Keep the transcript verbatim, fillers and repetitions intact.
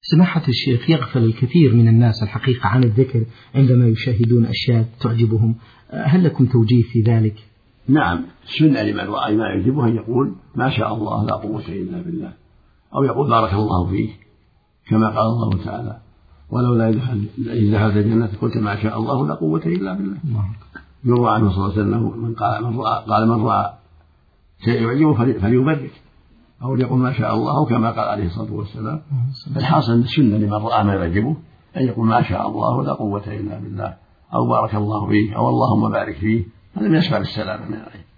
سماحة الشيخ، يغفل الكثير من الناس الحقيقة عن الذكر عندما يشاهدون أشياء تعجبهم، هل لكم توجيه في ذلك؟ نعم، السنة لمن رأى ما يعجبه أن يقول ما شاء الله لا قوة إلا بالله، أو يقول بارك الله فيه، كما قال الله تعالى ولولا إذ دخلت الجنة قلت ما شاء الله لا قوة إلا بالله. يروى عنه صلى الله عليه وسلم من قال من رأى, قال من رأى شيء يعجبه فليبرك، أو يقول ما شاء الله كما قال عليه الصلاة والسلام. الحاصل السنة لمن رأى ما يعجبه أن يقول ما شاء الله لا قوة إلا بالله، أو بارك الله فيه، أو اللهم بارك فيه، هذا من أسباب السلامة من العين.